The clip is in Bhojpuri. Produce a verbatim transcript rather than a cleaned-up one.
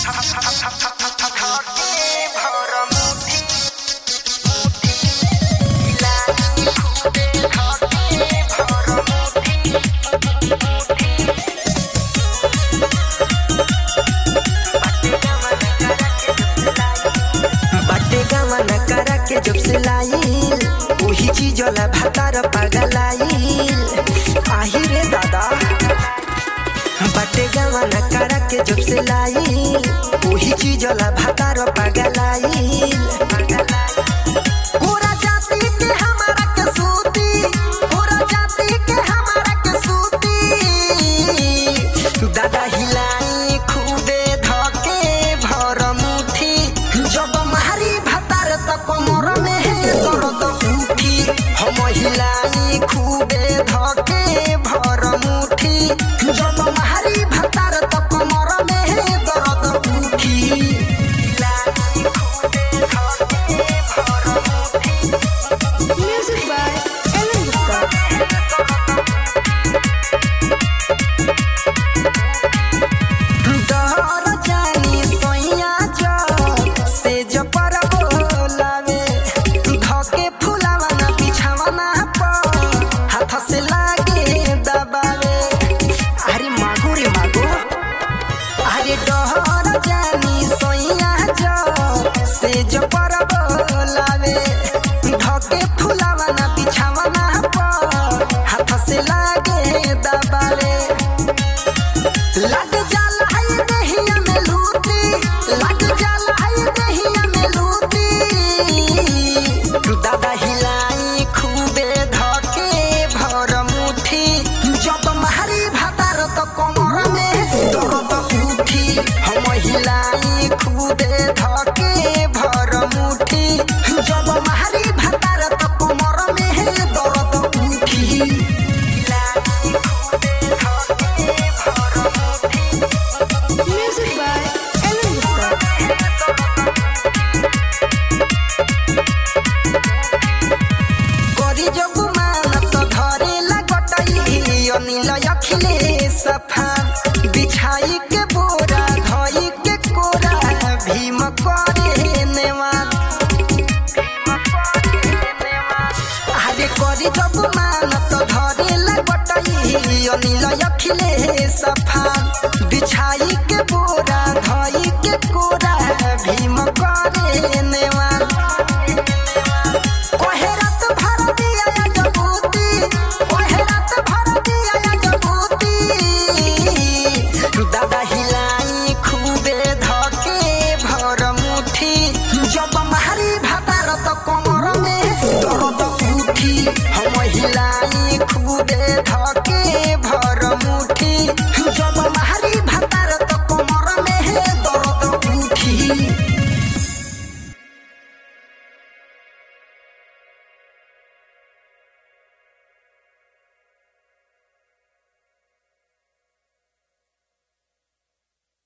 जब से लाइल वही चीज ला भातार पगलाइल आही रे दादा बाटे गवन करा के जब से लाइल वही चीज ला भातार पगलाइल पूरा जाति के हमारा के सूती पूरा जाति के हमारा के सूती दादा हिलाई खूबे धके भर मुठी जब मारी भातार तक मोर में दर्द उठी हम हिलाई खूबे धके भर मुठी जब मारी भातार तक मोर में दर्द उठी Music by Ellen Gustav. दहर जानी सोइया जो से जो पर बोलावे धके फुलावा ना बिछावा ना पर हाथ से लागे दबावे अरे मागो रे मागो अरे दहर जानी सोइया जो से जो पर बोलावे धके फुलावा ना बिछावा ना पर हाथ से लागे दबावे लग जाला है दहिया में लूटी लग जाला है दहिया में लूटी दादा हिलाई खूबे धके भर मुठी जब मारी भातार तो कमर में दर्द उठी हम हिलाई खूबे धके भर मुठी जब मारी भातार तो कमर में दर्द उठी Music by Ellen Gustav. करी जब मान तो घरे लगटई अनिल अखिले सफा बिछाई के बोरा धई के कोरा भीम करे नेवान आगे करी जब मान तो घरे लगटई अनिल अखिले सफा बिछाई के बोरा